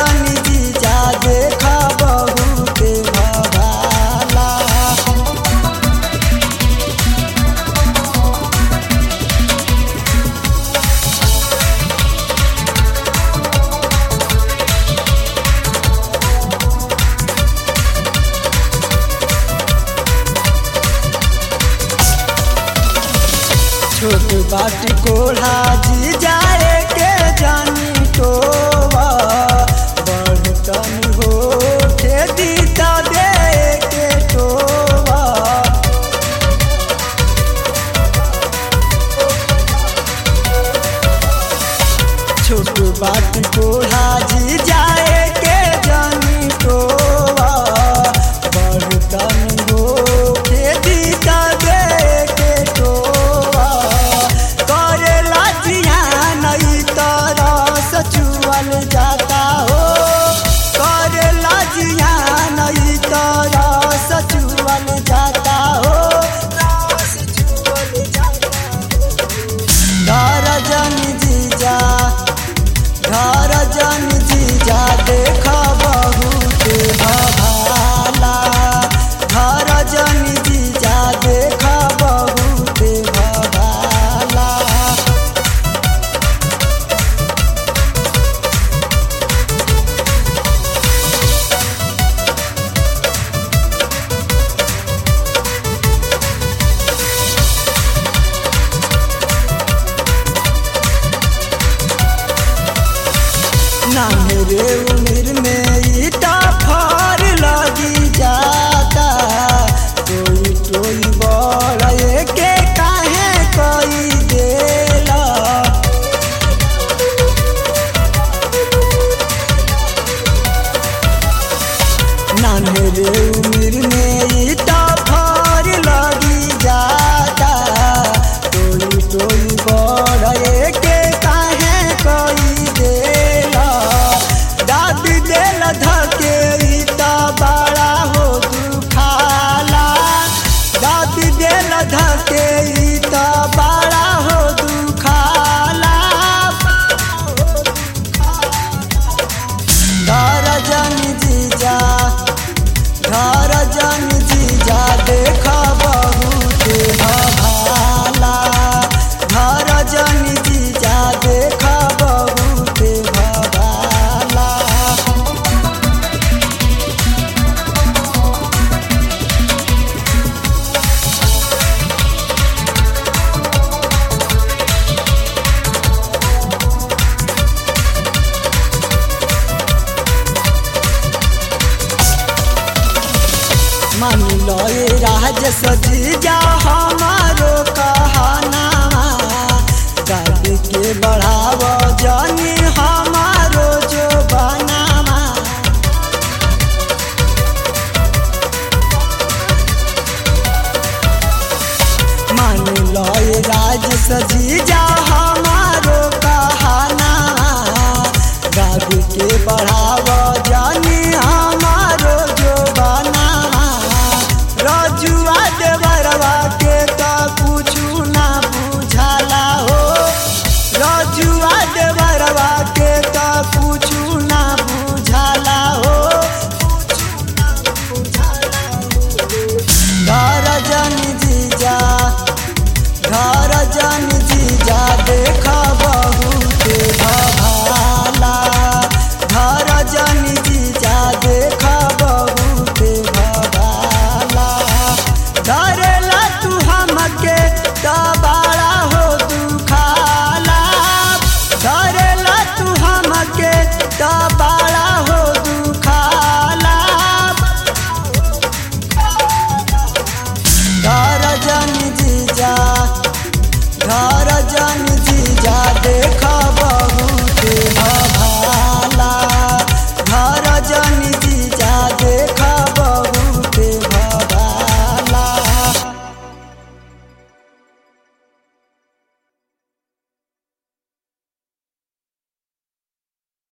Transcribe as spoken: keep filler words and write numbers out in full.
जनी जीजा देख बहुत भभाला। छोट बाटी कोढ़ा जी जाए के जानी टोवा बढ़तन हो खेती त दे के टोवा। छोट बाटी कोढ़ा जी जाए के जानी टोवा बढ़तन हो खेती त दे के टोवा। करेला जियान ई तरह सचुअल जाता हो करेला जियान ई तरह सचुअल जाता हो। घर जन जीजा घर जन जीजा देख बहुत भभाला। घर जन जीजा देख बहुत भभाला। नामेरे उम्र में ईटा फार लगी जाता कोई टोई बड़े के काहे कोई देला। नामेरे उम्र में ईटा फार लगी जाता कोई टोई बड़े के काहे कोई देला। दादी देल धके ई त बड़ा हो दुखाला। दादी देल धके ई त बड़ा हो दुखाला। घर जन जीजा घर जन जीजा देख बहुत भभाला। घर जन जीजा देख बहुत भभाला। मान लो ये राजस जीजा हमारो कहनामा गाड़ी के बढ़ाव जानी हमारो जो बनामा। मान लो ये राजस जीजा हमारो कहनामा गाड़ी के बढ़ाव जानी हमारो जो बनामा। रजुआ देवरवा के त कुछु ना बुझाला हो रजुआ देवरवा के त कुछु ना बुझाला हो। घर जन जीजा घर जन जीजा देख बहुत भभाला। घर जन जी